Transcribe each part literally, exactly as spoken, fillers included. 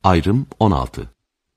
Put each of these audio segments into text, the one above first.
Ayrım on altı.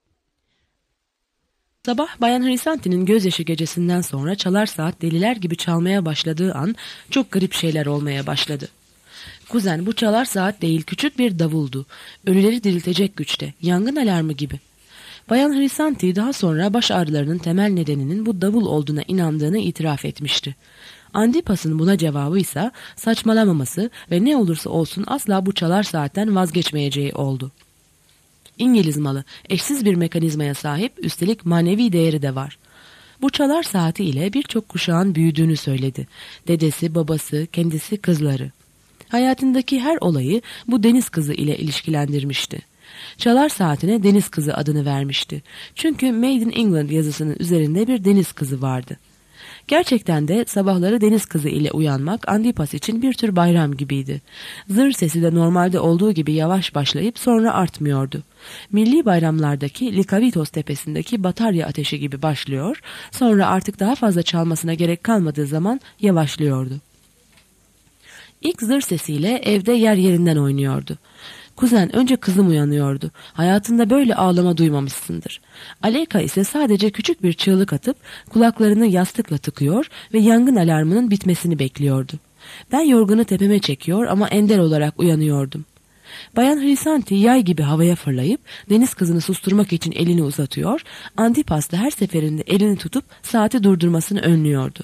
Sabah Bayan Hrisanti'nin gözyaşı gecesinden sonra çalar saat deliler gibi çalmaya başladığı an çok garip şeyler olmaya başladı. Kuzen, bu çalar saat değil, küçük bir davuldu. Ölüleri diriltecek güçte, yangın alarmı gibi. Bayan Hrisanti daha sonra baş ağrılarının temel nedeninin bu davul olduğuna inandığını itiraf etmişti. Andipas'ın buna cevabı ise saçmalamaması ve ne olursa olsun asla bu çalar saatten vazgeçmeyeceği oldu. İngiliz malı, eşsiz bir mekanizmaya sahip, üstelik manevi değeri de var. Bu çalar saati ile birçok kuşağın büyüdüğünü söyledi. Dedesi, babası, kendisi, kızları. Hayatındaki her olayı bu deniz kızı ile ilişkilendirmişti. Çalar saatine deniz kızı adını vermişti. Çünkü Made in England yazısının üzerinde bir deniz kızı vardı. Gerçekten de sabahları deniz kızı ile uyanmak Andipas için bir tür bayram gibiydi. Zır sesi de normalde olduğu gibi yavaş başlayıp sonra artmıyordu. Milli bayramlardaki Likavitos tepesindeki batarya ateşi gibi başlıyor, sonra artık daha fazla çalmasına gerek kalmadığı zaman yavaşlıyordu. İlk zır sesiyle evde yer yerinden oynuyordu. Kuzen, önce kızım uyanıyordu. Hayatında böyle ağlama duymamışsındır. Aleyka ise sadece küçük bir çığlık atıp kulaklarını yastıkla tıkıyor ve yangın alarmının bitmesini bekliyordu. Ben yorganı tepeme çekiyor ama ender olarak uyanıyordum. Bayan Hrisanti yay gibi havaya fırlayıp deniz kızını susturmak için elini uzatıyor, Antipas da her seferinde elini tutup saati durdurmasını önlüyordu.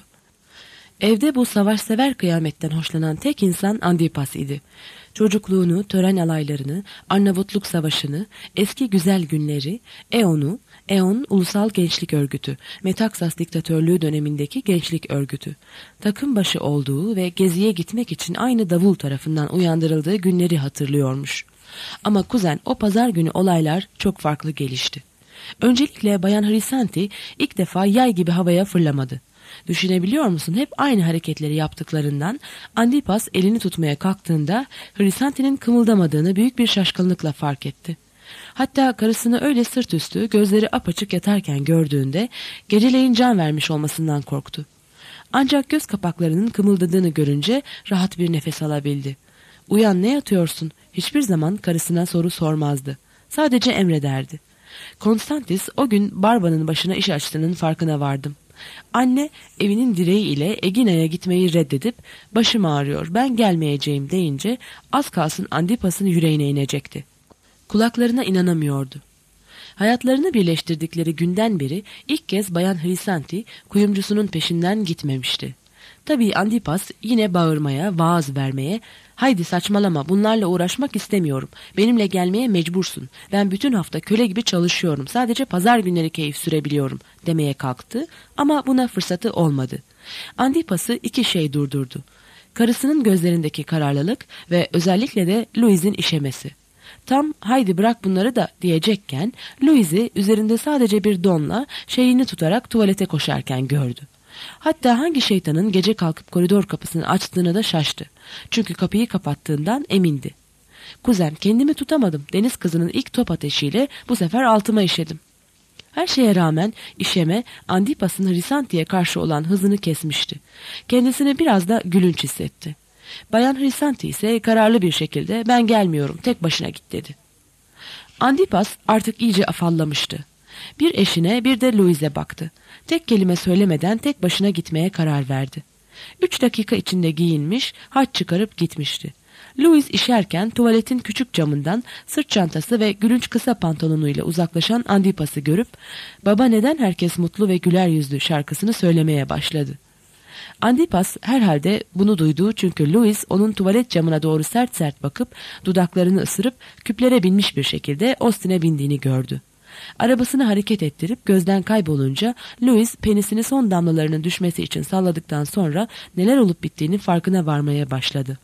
Evde bu savaşsever kıyametten hoşlanan tek insan Antipas idi. Çocukluğunu, tören alaylarını, Arnavutluk Savaşı'nı, eski güzel günleri, Eon'u, Eon Ulusal Gençlik Örgütü, Metaksas diktatörlüğü dönemindeki gençlik örgütü, takım başı olduğu ve geziye gitmek için aynı davul tarafından uyandırıldığı günleri hatırlıyormuş. Ama kuzen, o pazar günü olaylar çok farklı gelişti. Öncelikle Bayan Hrisanti ilk defa yay gibi havaya fırlamadı. Düşünebiliyor musun? Hep aynı hareketleri yaptıklarından Andipas elini tutmaya kalktığında Hrisanti'nin kımıldamadığını büyük bir şaşkınlıkla fark etti. Hatta karısını öyle sırt üstü, gözleri apaçık yatarken gördüğünde geceleyin can vermiş olmasından korktu. Ancak göz kapaklarının kımıldadığını görünce rahat bir nefes alabildi. "Uyan, ne yatıyorsun?" Hiçbir zaman karısına soru sormazdı. Sadece emrederdi. Konstantis o gün Barba'nın başına iş açtığının farkına vardım. Anne evinin direği ile Egina'ya gitmeyi reddedip "Başım ağrıyor, ben gelmeyeceğim" deyince az kalsın Andipas'ın yüreğine inecekti. Kulaklarına inanamıyordu. Hayatlarını birleştirdikleri günden beri ilk kez Bayan Hrisanti kuyumcusunun peşinden gitmemişti. Tabii Antipas yine bağırmaya, vaaz vermeye, "Haydi saçmalama, bunlarla uğraşmak istemiyorum. Benimle gelmeye mecbursun. Ben bütün hafta köle gibi çalışıyorum. Sadece pazar günleri keyif sürebiliyorum" demeye kalktı ama buna fırsatı olmadı. Antipas'ı iki şey durdurdu. Karısının gözlerindeki kararlılık ve özellikle de Louise'in işemesi. Tam "Haydi bırak bunları da" diyecekken Louise'i üzerinde sadece bir donla şeyini tutarak tuvalete koşarken gördü. Hatta hangi şeytanın gece kalkıp koridor kapısını açtığına da şaştı. Çünkü kapıyı kapattığından emindi. "Kuzen, kendimi tutamadım. Deniz kızının ilk top ateşiyle bu sefer altıma işedim." Her şeye rağmen işeme Andipas'ın Hrisanti'ye karşı olan hızını kesmişti. Kendisini biraz da gülünç hissetti. Bayan Hrisanti ise kararlı bir şekilde "Ben gelmiyorum, tek başına git" dedi. Antipas artık iyice afallamıştı. Bir eşine bir de Louise'e baktı. Tek kelime söylemeden tek başına gitmeye karar verdi. Üç dakika içinde giyinmiş, haç çıkarıp gitmişti. Louise işerken tuvaletin küçük camından sırt çantası ve gülünç kısa pantolonuyla uzaklaşan Antipas'ı görüp "Baba, neden herkes mutlu ve güler yüzlü" şarkısını söylemeye başladı. Antipas herhalde bunu duydu, çünkü Louise onun tuvalet camına doğru sert sert bakıp dudaklarını ısırıp küplere binmiş bir şekilde Austin'e bindiğini gördü. Arabasını hareket ettirip gözden kaybolunca Louise penisini son damlalarının düşmesi için salladıktan sonra neler olup bittiğinin farkına varmaya başladı.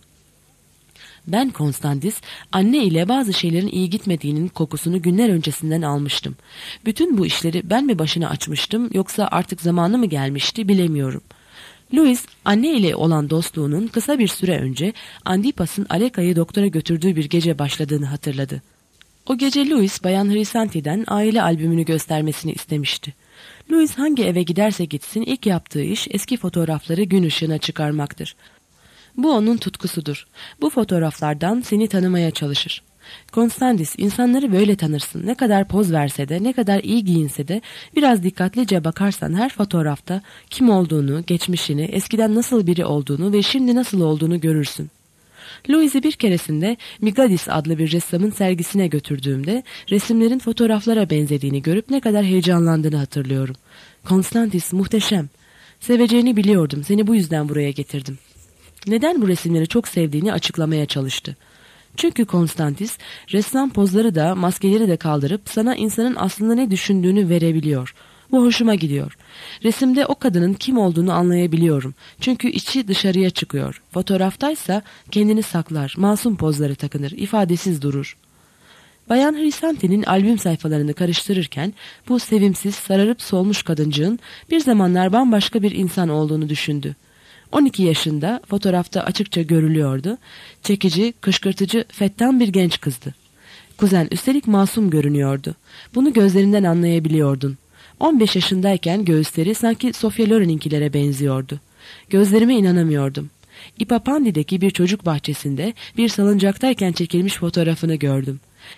Ben Konstantis, anne ile bazı şeylerin iyi gitmediğinin kokusunu günler öncesinden almıştım. Bütün bu işleri ben mi başına açmıştım, yoksa artık zamanı mı gelmişti bilemiyorum. Louise, anne ile olan dostluğunun kısa bir süre önce Antipas'ın Aleka'yı doktora götürdüğü bir gece başladığını hatırladı. O gece Louise, Bayan Hrisanti'den aile albümünü göstermesini istemişti. Louise hangi eve giderse gitsin ilk yaptığı iş eski fotoğrafları gün ışığına çıkarmaktır. Bu onun tutkusudur. Bu fotoğraflardan seni tanımaya çalışır. Konstantis, insanları böyle tanırsın. Ne kadar poz verse de, ne kadar iyi giyinse de biraz dikkatlice bakarsan her fotoğrafta kim olduğunu, geçmişini, eskiden nasıl biri olduğunu ve şimdi nasıl olduğunu görürsün. Louise'i bir keresinde Migadis adlı bir ressamın sergisine götürdüğümde resimlerin fotoğraflara benzediğini görüp ne kadar heyecanlandığını hatırlıyorum. Konstantis muhteşem. Seveceğini biliyordum. Seni bu yüzden buraya getirdim. Neden bu resimleri çok sevdiğini açıklamaya çalıştı. Çünkü Konstantis ressam pozları da maskeleri de kaldırıp sana insanın aslında ne düşündüğünü verebiliyor. Bu hoşuma gidiyor. Resimde o kadının kim olduğunu anlayabiliyorum. Çünkü içi dışarıya çıkıyor. Fotoğraftaysa kendini saklar, masum pozları takınır, ifadesiz durur. Bayan Hrisanti'nin albüm sayfalarını karıştırırken bu sevimsiz, sararıp solmuş kadıncığın bir zamanlar bambaşka bir insan olduğunu düşündü. on iki yaşında, fotoğrafta açıkça görülüyordu. Çekici, kışkırtıcı, fettan bir genç kızdı. Kuzen üstelik masum görünüyordu. Bunu gözlerinden anlayabiliyordun. on beş yaşındayken göğüsleri sanki Sofia Loren'inkilere benziyordu. Gözlerime inanamıyordum. İpapandi'deki bir çocuk bahçesinde bir salıncaktayken çekilmiş fotoğrafını gördüm.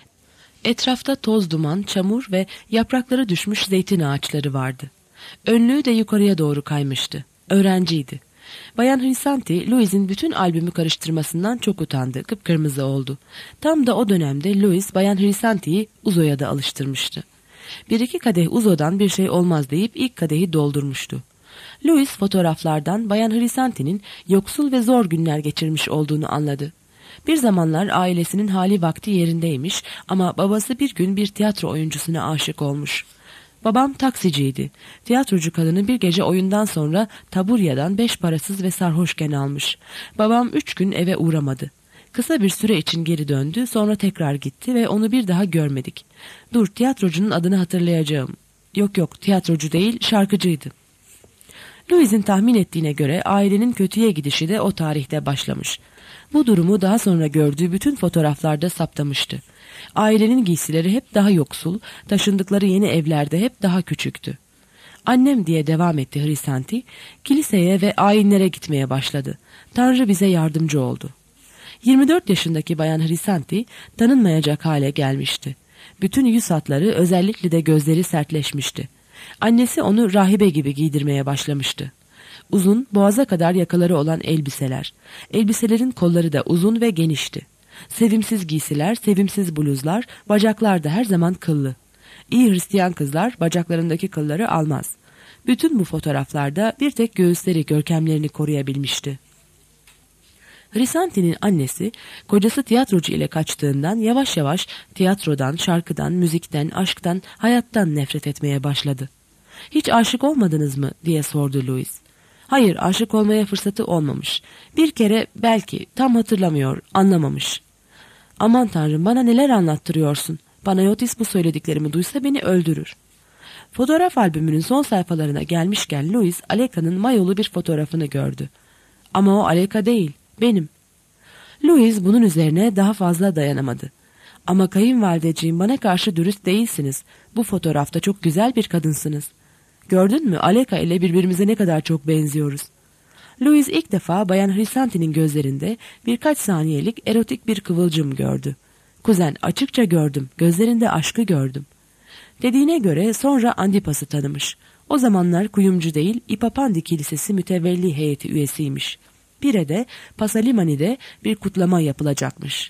Etrafta toz duman, çamur ve yaprakları düşmüş zeytin ağaçları vardı. Önlüğü de yukarıya doğru kaymıştı. Öğrenciydi. Bayan Hrisanti, Louise'in bütün albümü karıştırmasından çok utandı, kıpkırmızı oldu. Tam da o dönemde Louise, Bayan Hrisanti'yi Uzo'ya da alıştırmıştı. Bir iki kadeh Uzo'dan bir şey olmaz deyip ilk kadehi doldurmuştu. Louise fotoğraflardan Bayan Hrisanti'nin yoksul ve zor günler geçirmiş olduğunu anladı. Bir zamanlar ailesinin hali vakti yerindeymiş ama babası bir gün bir tiyatro oyuncusuna aşık olmuş. Babam taksiciydi. Tiyatrocu kadını bir gece oyundan sonra taburyadan beş parasız ve sarhoşken almış. Babam üç gün eve uğramadı. Kısa bir süre için geri döndü, sonra tekrar gitti ve onu bir daha görmedik. Dur, tiyatrocunun adını hatırlayacağım. Yok yok, tiyatrocu değil, şarkıcıydı. Louise'in tahmin ettiğine göre ailenin kötüye gidişi de o tarihte başlamış. Bu durumu daha sonra gördüğü bütün fotoğraflarda saptamıştı. Ailenin giysileri hep daha yoksul, taşındıkları yeni evlerde hep daha küçüktü. Annem diye devam etti Hrisanti, kiliseye ve ayinlere gitmeye başladı. Tanrı bize yardımcı oldu. yirmi dört yaşındaki Bayan Hrisanti tanınmayacak hale gelmişti. Bütün yüz hatları, özellikle de gözleri sertleşmişti. Annesi onu rahibe gibi giydirmeye başlamıştı. Uzun, boğaza kadar yakaları olan elbiseler. Elbiselerin kolları da uzun ve genişti. Sevimsiz giysiler, sevimsiz bluzlar, bacaklar da her zaman kıllı. İyi Hristiyan kızlar bacaklarındaki kılları almaz. Bütün bu fotoğraflarda bir tek göğüsleri görkemlerini koruyabilmişti. Hrisanti'nin annesi, kocası tiyatrocu ile kaçtığından yavaş yavaş tiyatrodan, şarkıdan, müzikten, aşktan, hayattan nefret etmeye başladı. "Hiç aşık olmadınız mı?" diye sordu Louise. "Hayır, aşık olmaya fırsatı olmamış. Bir kere belki, tam hatırlamıyor, anlamamış." "Aman Tanrım, bana neler anlattırıyorsun? Panayotis bu söylediklerimi duysa beni öldürür." Fotoğraf albümünün son sayfalarına gelmişken Louise, Aleka'nın mayolu bir fotoğrafını gördü. "Ama o Aleka değil, benim." Louise bunun üzerine daha fazla dayanamadı. "Ama kayınvalideciğim, bana karşı dürüst değilsiniz. Bu fotoğrafta çok güzel bir kadınsınız. Gördün mü, Aleka ile birbirimize ne kadar çok benziyoruz." Louise ilk defa Bayan Hrisanti'nin gözlerinde birkaç saniyelik erotik bir kıvılcım gördü. "Kuzen, açıkça gördüm, gözlerinde aşkı gördüm." Dediğine göre sonra Andipas'ı tanımış. O zamanlar kuyumcu değil, İpapandi Kilisesi mütevelli heyeti üyesiymiş. Pire'de, Pasalimani'de bir kutlama yapılacakmış.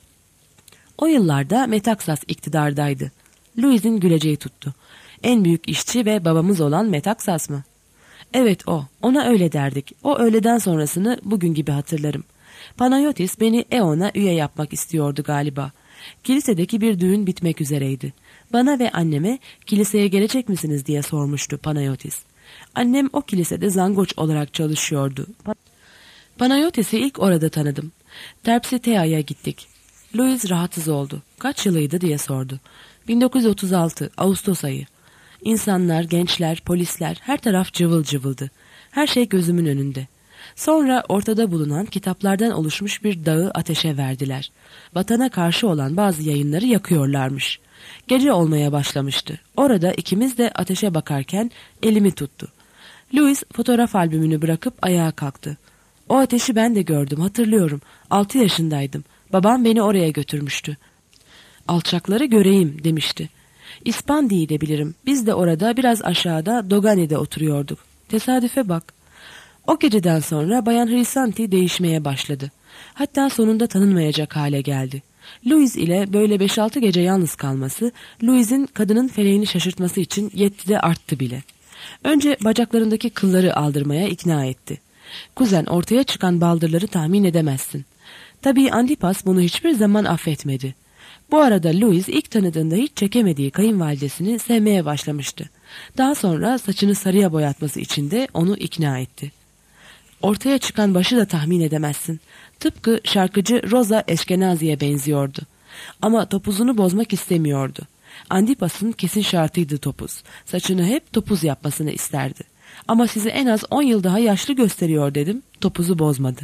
O yıllarda Metaksas iktidardaydı. Louise'in güleceği tuttu. "En büyük işçi ve babamız olan Metaksas mı?" "Evet o. Ona öyle derdik. O öğleden sonrasını bugün gibi hatırlarım. Panayotis beni Eon'a üye yapmak istiyordu galiba. Kilisedeki bir düğün bitmek üzereydi. Bana ve anneme kiliseye gelecek misiniz diye sormuştu Panayotis. Annem o kilisede zangoç olarak çalışıyordu. Panayotis'i ilk orada tanıdım. Terpsitea'ya gittik. Louise rahatsız oldu. Kaç yılıydı diye sordu. bin dokuz yüz otuz altı Ağustos ayı. İnsanlar, gençler, polisler, her taraf cıvıl cıvıldı. Her şey gözümün önünde. Sonra ortada bulunan kitaplardan oluşmuş bir dağı ateşe verdiler. Vatana karşı olan bazı yayınları yakıyorlarmış. Gece olmaya başlamıştı. Orada ikimiz de ateşe bakarken elimi tuttu. Louise fotoğraf albümünü bırakıp ayağa kalktı. "O ateşi ben de gördüm, hatırlıyorum. Altı yaşındaydım. Babam beni oraya götürmüştü. alçakları göreyim demişti. İspandi'yi de bilirim. Biz de orada biraz aşağıda Dogani'de oturuyorduk. Tesadüfe bak. O geceden sonra Bayan Hrisanti değişmeye başladı. Hatta sonunda tanınmayacak hale geldi. Louis ile böyle beş altı gece yalnız kalması, Louis'in kadının feleğini şaşırtması için yetti de arttı bile. Önce bacaklarındaki kılları aldırmaya ikna etti. Kuzen, ortaya çıkan baldırları tahmin edemezsin. Tabii Antipas bunu hiçbir zaman affetmedi. Bu arada Louis ilk tanıdığında hiç çekemediği kayınvalidesini sevmeye başlamıştı. Daha sonra saçını sarıya boyatması için de onu ikna etti. Ortaya çıkan başı da tahmin edemezsin. Tıpkı şarkıcı Rosa Eşkenazi'ye benziyordu. Ama topuzunu bozmak istemiyordu. Antipas'ın kesin şartıydı topuz. Saçını hep topuz yapmasını isterdi. Ama sizi en az on yıl daha yaşlı gösteriyor dedim, topuzu bozmadı.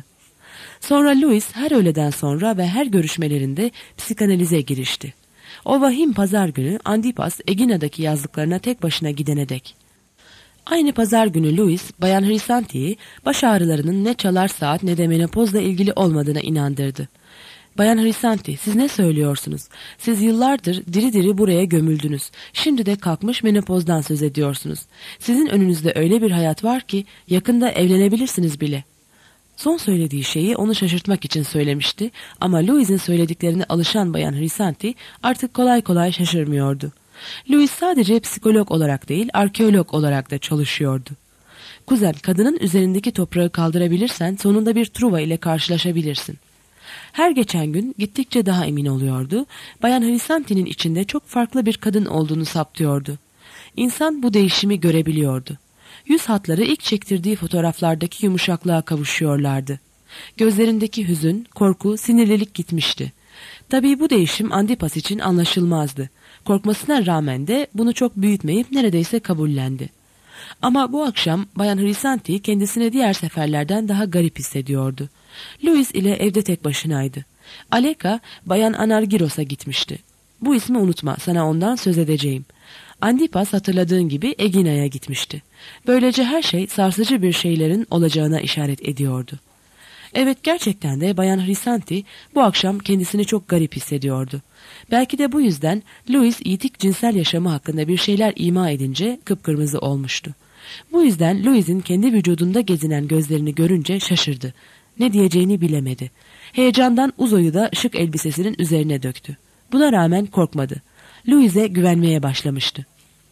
Sonra Louis her öğleden sonra ve her görüşmelerinde psikanalize girişti. O vahim pazar günü Antipas Egina'daki yazlıklarına tek başına gidene dek. Aynı pazar günü Louis, Bayan Hrisanti'yi baş ağrılarının ne çalar saat ne de menopozla ilgili olmadığına inandırdı. Bayan Hrisanti, siz ne söylüyorsunuz? Siz yıllardır diri diri buraya gömüldünüz. Şimdi de kalkmış menopozdan söz ediyorsunuz. Sizin önünüzde öyle bir hayat var ki yakında evlenebilirsiniz bile. Son söylediği şeyi onu şaşırtmak için söylemişti ama Louis'in söylediklerine alışan Bayan Hrisanti artık kolay kolay şaşırmıyordu. Louis sadece psikolog olarak değil, arkeolog olarak da çalışıyordu. Kuzen, kadının üzerindeki toprağı kaldırabilirsen sonunda bir Truva ile karşılaşabilirsin. Her geçen gün gittikçe daha emin oluyordu. Bayan Hrisanti'nin içinde çok farklı bir kadın olduğunu saptıyordu. İnsan bu değişimi görebiliyordu. Yüz hatları ilk çektirdiği fotoğraflardaki yumuşaklığa kavuşuyorlardı. Gözlerindeki hüzün, korku, sinirlilik gitmişti. Tabii bu değişim Antipas için anlaşılmazdı. Korkmasına rağmen de bunu çok büyütmeyip neredeyse kabullendi. Ama bu akşam Bayan Hrisanti kendisine diğer seferlerden daha garip hissediyordu. Louis ile evde tek başınaydı. Aleka, Bayan Anargiros'a gitmişti. Bu ismi unutma, sana ondan söz edeceğim. Antipas hatırladığın gibi Egina'ya gitmişti. Böylece her şey sarsıcı bir şeylerin olacağına işaret ediyordu. Evet, gerçekten de Bayan Hrisanti bu akşam kendisini çok garip hissediyordu. Belki de bu yüzden Louis yitik cinsel yaşamı hakkında bir şeyler ima edince kıpkırmızı olmuştu. Bu yüzden Louis'in kendi vücudunda gezinen gözlerini görünce şaşırdı. Ne diyeceğini bilemedi. Heyecandan Uzo'yu da şık elbisesinin üzerine döktü. Buna rağmen korkmadı. Louis'e güvenmeye başlamıştı.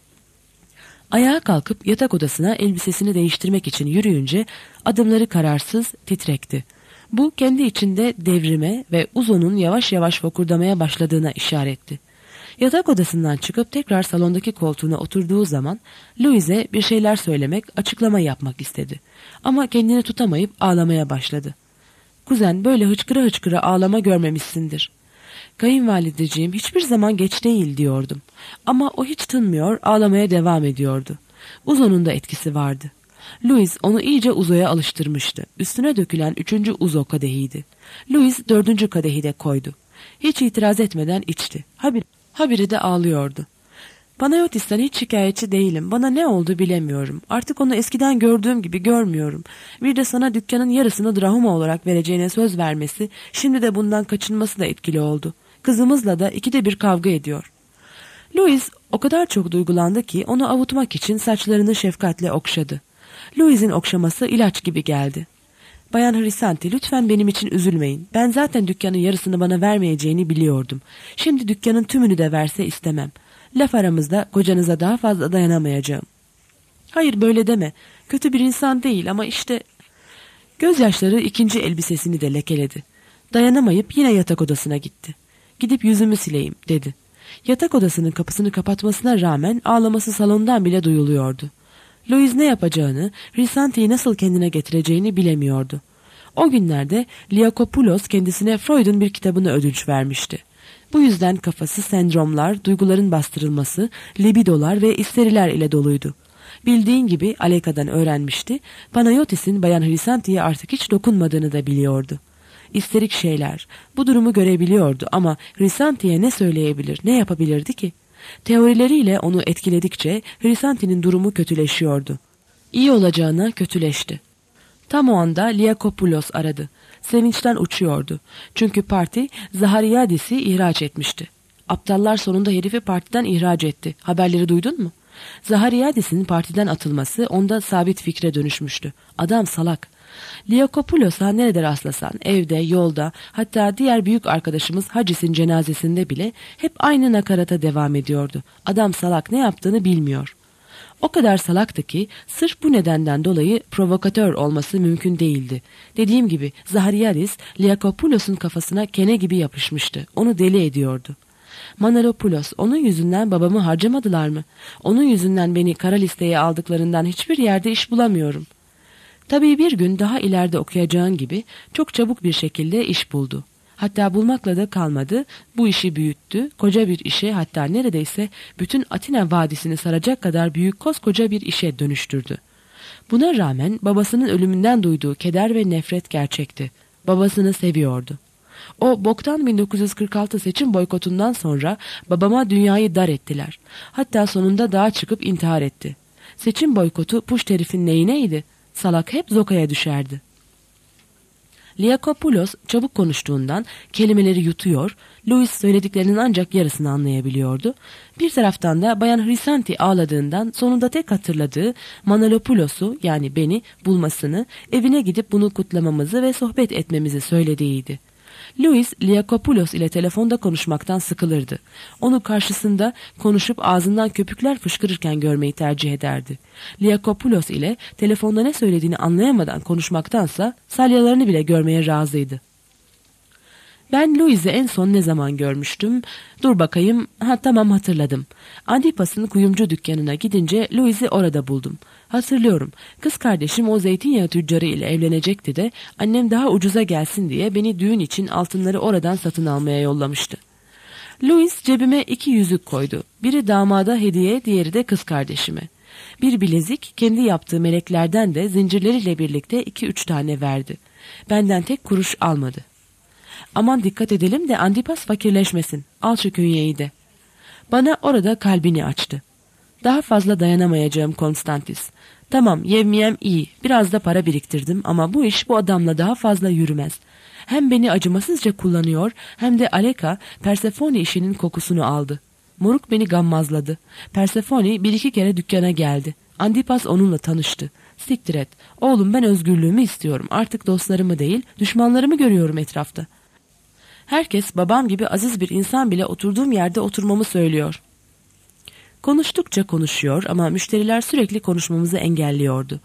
Ayağa kalkıp yatak odasına elbisesini değiştirmek için yürüyünce adımları kararsız, titrekti. Bu kendi içinde devrime ve Uzo'nun yavaş yavaş fokurdamaya başladığına işaretti. Yatak odasından çıkıp tekrar salondaki koltuğuna oturduğu zaman Louis'e bir şeyler söylemek, açıklama yapmak istedi. Ama kendini tutamayıp ağlamaya başladı. Kuzen, böyle hıçkıra hıçkıra ağlama görmemişsindir. Kayınvalideciğim, hiçbir zaman geç değil diyordum. Ama o hiç tınmıyor, ağlamaya devam ediyordu. Uzo'nun da etkisi vardı. Louis onu iyice Uzo'ya alıştırmıştı. Üstüne dökülen üçüncü Uzo kadehiydi. Louis dördüncü kadehi de koydu. Hiç itiraz etmeden içti. Habire, habire de ağlıyordu. Panayotis'ten hiç şikayetçi değilim. Bana ne oldu bilemiyorum. Artık onu eskiden gördüğüm gibi görmüyorum. Bir de sana dükkanın yarısını drahuma olarak vereceğine söz vermesi, şimdi de bundan kaçınması da etkili oldu. Kızımızla da ikide bir kavga ediyor. Louis o kadar çok duygulandı ki onu avutmak için saçlarını şefkatle okşadı. Louis'in okşaması ilaç gibi geldi. Bayan Hrisanti, lütfen benim için üzülmeyin. Ben zaten dükkanın yarısını bana vermeyeceğini biliyordum. Şimdi dükkanın tümünü de verse istemem. Laf aramızda kocanıza daha fazla dayanamayacağım. Hayır, böyle deme. Kötü bir insan değil ama işte... Gözyaşları ikinci elbisesini de lekeledi. Dayanamayıp yine yatak odasına gitti. Gidip yüzümü sileyim dedi. Yatak odasının kapısını kapatmasına rağmen ağlaması salondan bile duyuluyordu. Louis ne yapacağını, Hrisanti'yi nasıl kendine getireceğini bilemiyordu. O günlerde Liakopoulos kendisine Freud'un bir kitabını ödünç vermişti. Bu yüzden kafası sendromlar, duyguların bastırılması, libidolar ve isteriler ile doluydu. Bildiğin gibi Aleka'dan öğrenmişti, Panayotis'in Bayan Hrisanti'ye artık hiç dokunmadığını da biliyordu. İsterik şeyler, bu durumu görebiliyordu ama Hrisanti'ye ne söyleyebilir, ne yapabilirdi ki? Teorileriyle onu etkiledikçe Hrisanti'nin durumu kötüleşiyordu. İyi olacağına kötüleşti. Tam o anda Liakopoulos aradı. Sevinçten uçuyordu. Çünkü parti Zahariyadis'i ihraç etmişti. Aptallar sonunda herifi partiden ihraç etti. Haberleri duydun mu? Zahariadis'in partiden atılması onda sabit fikre dönüşmüştü. Adam salak. Liakopulos'a nerede rastlasan, evde, yolda, hatta diğer büyük arkadaşımız Hacis'in cenazesinde bile hep aynı nakarata devam ediyordu. Adam salak, ne yaptığını bilmiyor. O kadar salaktı ki sırf bu nedenden dolayı provokatör olması mümkün değildi. Dediğim gibi Zahariadis Liakopulos'un kafasına kene gibi yapışmıştı. Onu deli ediyordu. Manolopoulos, onun yüzünden babamı harcamadılar mı? Onun yüzünden beni kara listeye aldıklarından hiçbir yerde iş bulamıyorum. Tabii bir gün daha ileride okuyacağın gibi çok çabuk bir şekilde iş buldu. Hatta bulmakla da kalmadı, bu işi büyüttü, koca bir işe, hatta neredeyse bütün Atina Vadisi'ni saracak kadar büyük koskoca bir işe dönüştürdü. Buna rağmen babasının ölümünden duyduğu keder ve nefret gerçekti. Babasını seviyordu. O boktan bin dokuz yüz kırk altı seçim boykotundan sonra babama dünyayı dar ettiler. Hatta sonunda dağa çıkıp intihar etti. Seçim boykotu puş herifin neyineydi? Salak hep zokaya düşerdi. Liakopoulos çabuk konuştuğundan kelimeleri yutuyor, Louis söylediklerinin ancak yarısını anlayabiliyordu. Bir taraftan da Bayan Hrisanti ağladığından sonunda tek hatırladığı Manolopoulos'u, yani beni bulmasını, evine gidip bunu kutlamamızı ve sohbet etmemizi söylediğiydi. Louis, Liakopoulos ile telefonda konuşmaktan sıkılırdı. Onu karşısında konuşup ağzından köpükler fışkırırken görmeyi tercih ederdi. Liakopoulos ile telefonda ne söylediğini anlayamadan konuşmaktansa salyalarını bile görmeye razıydı. Ben Louis'i en son ne zaman görmüştüm? Dur bakayım, ha tamam hatırladım. Antipas'ın kuyumcu dükkanına gidince Louis'i orada buldum. Hatırlıyorum, kız kardeşim o zeytinyağı tüccarı ile evlenecekti de annem daha ucuza gelsin diye beni düğün için altınları oradan satın almaya yollamıştı. Louis cebime iki yüzük koydu. Biri damada hediye, diğeri de kız kardeşime. Bir bilezik, kendi yaptığı meleklerden de zincirleriyle birlikte iki üç tane verdi. Benden tek kuruş almadı. Aman dikkat edelim de Antipas fakirleşmesin. Al şu künyeyi de. Bana orada kalbini açtı. Daha fazla dayanamayacağım Konstantis. Tamam, yevmiyem iyi. Biraz da para biriktirdim ama bu iş bu adamla daha fazla yürümez. Hem beni acımasızca kullanıyor hem de Aleka Persefone işinin kokusunu aldı. Moruk beni gammazladı. Persefone bir iki kere dükkana geldi. Antipas onunla tanıştı. Siktir et. Oğlum, ben özgürlüğümü istiyorum. Artık dostlarımı değil, düşmanlarımı görüyorum etrafta. Herkes babam gibi aziz bir insan bile oturduğum yerde oturmamı söylüyor. Konuştukça konuşuyor ama müşteriler sürekli konuşmamızı engelliyordu.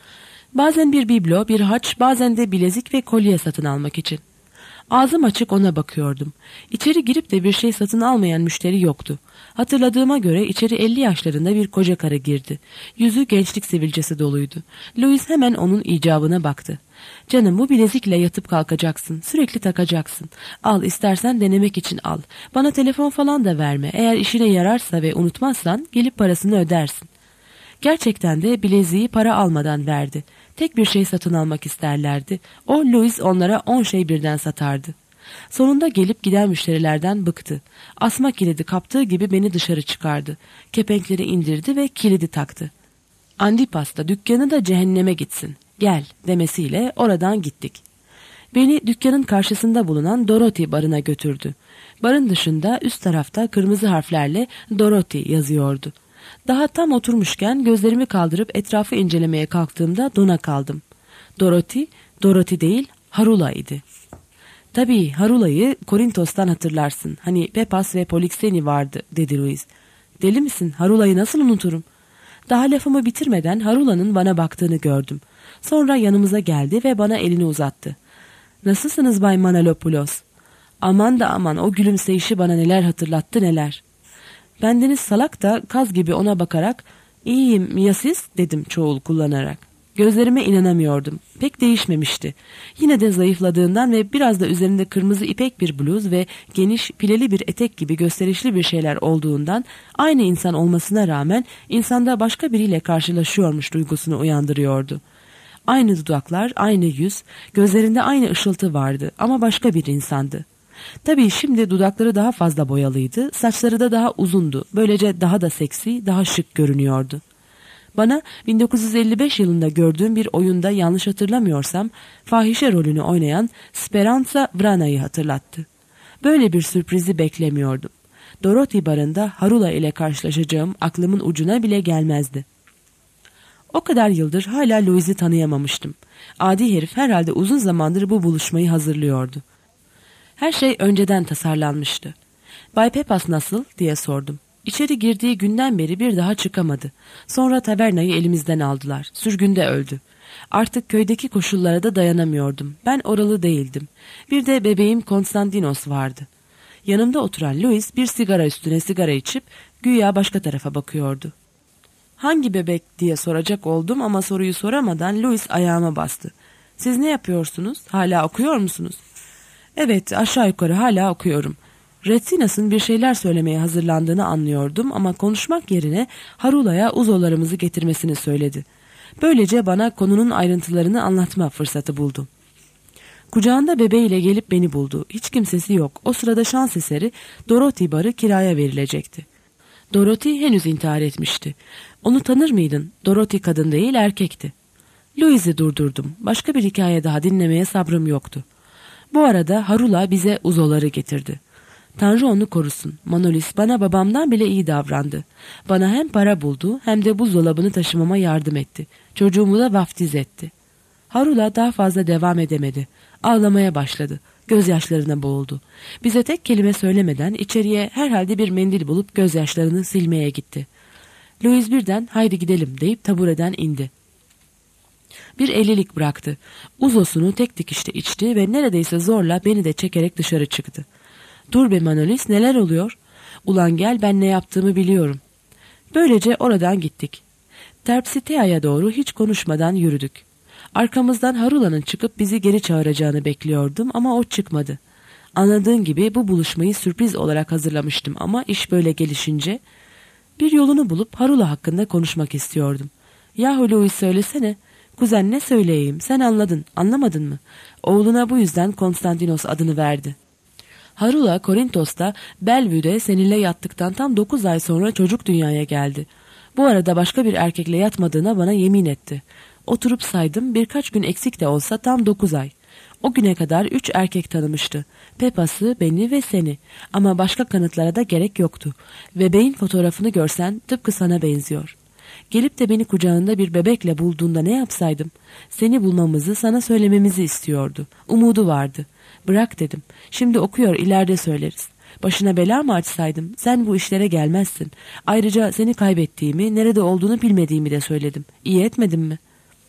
Bazen bir biblo, bir haç, bazen de bilezik ve kolye satın almak için. Ağzım açık ona bakıyordum. İçeri girip de bir şey satın almayan müşteri yoktu. Hatırladığıma göre içeri elli yaşlarında bir koca karı girdi. Yüzü gençlik sivilcesi doluydu. Louis hemen onun icabına baktı. Canım, bu bilezikle yatıp kalkacaksın. Sürekli takacaksın. Al, istersen denemek için al. Bana telefon falan da verme. Eğer işine yararsa ve unutmazsan gelip parasını ödersin. Gerçekten de bileziği para almadan verdi. Tek bir şey satın almak isterlerdi. O Louis onlara on şey birden satardı. Sonunda gelip giden müşterilerden bıktı. Asma kilidi kaptığı gibi beni dışarı çıkardı. Kepenkleri indirdi ve kilidi taktı. Antipas da dükkanı da cehenneme gitsin. Gel demesiyle oradan gittik. Beni dükkanın karşısında bulunan Dorothy barına götürdü. Barın dışında üst tarafta kırmızı harflerle Dorothy yazıyordu. Daha tam oturmuşken gözlerimi kaldırıp etrafı incelemeye kalktığımda dona kaldım. Dorothy, Dorothy değil, Harula idi. Tabii Harula'yı Korintos'tan hatırlarsın. Hani Pepas ve Polixeni vardı, dedi Louis. Deli misin? Harula'yı nasıl unuturum? Daha lafımı bitirmeden Harula'nın bana baktığını gördüm. Sonra yanımıza geldi ve bana elini uzattı. Nasılsınız Bay Manolopoulos? Aman da aman, o gülümseyişi bana neler hatırlattı neler. Bendeniz salak da kaz gibi ona bakarak iyiyim ya siz, dedim çoğul kullanarak. Gözlerime inanamıyordum. Pek değişmemişti. Yine de zayıfladığından ve biraz da üzerinde kırmızı ipek bir bluz ve geniş pileli bir etek gibi gösterişli bir şeyler olduğundan aynı insan olmasına rağmen insanda başka biriyle karşılaşıyormuş duygusunu uyandırıyordu. Aynı dudaklar, aynı yüz, gözlerinde aynı ışıltı vardı ama başka bir insandı. Tabii şimdi dudakları daha fazla boyalıydı, saçları da daha uzundu. Böylece daha da seksi, daha şık görünüyordu. Bana bin dokuz yüz elli beş yılında gördüğüm bir oyunda, yanlış hatırlamıyorsam, fahişe rolünü oynayan Speranza Vrana'yı hatırlattı. Böyle bir sürprizi beklemiyordum. Dorothy barında Harula ile karşılaşacağım aklımın ucuna bile gelmezdi. O kadar yıldır hala Louise'i tanıyamamıştım. Adi herif herhalde uzun zamandır bu buluşmayı hazırlıyordu. Her şey önceden tasarlanmıştı. Bay Pepas nasıl diye sordum. İçeri girdiği günden beri bir daha çıkamadı. Sonra tavernayı elimizden aldılar. Sürgünde öldü. Artık köydeki koşullara da dayanamıyordum. Ben oralı değildim. Bir de bebeğim Konstantinos vardı. Yanımda oturan Louis bir sigara üstüne sigara içip güya başka tarafa bakıyordu. Hangi bebek diye soracak oldum ama soruyu soramadan Louis ayağıma bastı. Siz ne yapıyorsunuz? Hala okuyor musunuz? Evet, aşağı yukarı hala okuyorum. Retsinas'ın bir şeyler söylemeye hazırlandığını anlıyordum ama konuşmak yerine Harula'ya uzolarımızı getirmesini söyledi. Böylece bana konunun ayrıntılarını anlatma fırsatı buldum. Kucağında bebeğiyle gelip beni buldu. Hiç kimsesi yok. O sırada şans eseri Dorothy barı kiraya verilecekti. Dorothy henüz intihar etmişti. Onu tanır mıydın? Dorothy kadın değil, erkekti. Louise'i durdurdum. Başka bir hikaye daha dinlemeye sabrım yoktu. Bu arada Harula bize uzoları getirdi. Tanrı onu korusun. Manolis bana babamdan bile iyi davrandı. Bana hem para buldu hem de buzdolabını taşımama yardım etti. Çocuğumu da vaftiz etti. Harula daha fazla devam edemedi. Ağlamaya başladı. Gözyaşlarına boğuldu. Bize tek kelime söylemeden içeriye herhalde bir mendil bulup gözyaşlarını silmeye gitti. Louise birden haydi gidelim deyip tabureden indi. Bir ellilik bıraktı. Uzosunu tek dikişte içti ve neredeyse zorla beni de çekerek dışarı çıktı. Dur be Manolis, neler oluyor? Ulan gel, ben ne yaptığımı biliyorum. Böylece oradan gittik. Terpsitea'ya doğru hiç konuşmadan yürüdük. Arkamızdan Harula'nın çıkıp bizi geri çağıracağını bekliyordum ama o çıkmadı. Anladığın gibi bu buluşmayı sürpriz olarak hazırlamıştım ama iş böyle gelişince bir yolunu bulup Harula hakkında konuşmak istiyordum. Yahu Louis, söylesene. Kuzen, ne söyleyeyim, sen anladın, anlamadın mı? Oğluna bu yüzden Konstantinos adını verdi. Harula Korintos'ta Bellevue'de seninle yattıktan tam dokuz ay sonra çocuk dünyaya geldi. Bu arada başka bir erkekle yatmadığına bana yemin etti. Oturup saydım, birkaç gün eksik de olsa tam dokuz ay. O güne kadar üç erkek tanımıştı. Pepas'ı, beni ve seni. Ama başka kanıtlara da gerek yoktu. Bebeğin fotoğrafını görsen tıpkı sana benziyor. Gelip de beni kucağında bir bebekle bulduğunda ne yapsaydım? Seni bulmamızı, sana söylememizi istiyordu. Umudu vardı. Bırak dedim. Şimdi okuyor, ileride söyleriz. Başına bela mı açsaydım? Sen bu işlere gelmezsin. Ayrıca seni kaybettiğimi, nerede olduğunu bilmediğimi de söyledim. İyi etmedim mi?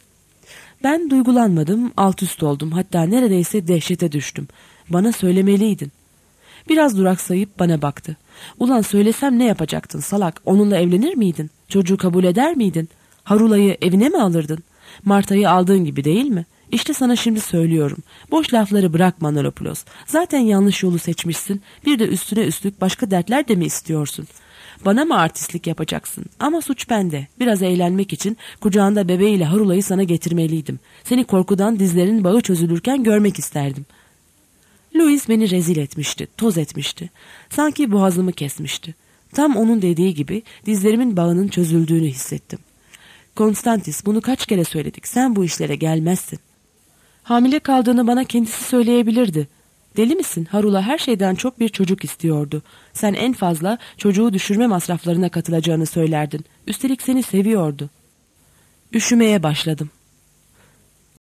Ben duygulanmadım, alt üst oldum. Hatta neredeyse dehşete düştüm. Bana söylemeliydin. Biraz duraksayıp bana baktı. Ulan söylesem ne yapacaktın salak? Onunla evlenir miydin? Çocuğu kabul eder miydin? Harula'yı evine mi alırdın? Marta'yı aldığın gibi değil mi? İşte sana şimdi söylüyorum. Boş lafları bırak Manolopoulos. Zaten yanlış yolu seçmişsin. Bir de üstüne üstlük başka dertler de mi istiyorsun? Bana mı artistlik yapacaksın? Ama suç bende. Biraz eğlenmek için kucağında bebeğiyle Harula'yı sana getirmeliydim. Seni korkudan dizlerin bağı çözülürken görmek isterdim. Louis beni rezil etmişti, toz etmişti. Sanki boğazımı kesmişti. Tam onun dediği gibi dizlerimin bağının çözüldüğünü hissettim. Konstantis, bunu kaç kere söyledik, sen bu işlere gelmezsin. Hamile kaldığını bana kendisi söyleyebilirdi. Deli misin? Harula her şeyden çok bir çocuk istiyordu. Sen en fazla çocuğu düşürme masraflarına katılacağını söylerdin. Üstelik seni seviyordu. Üşümeye başladım.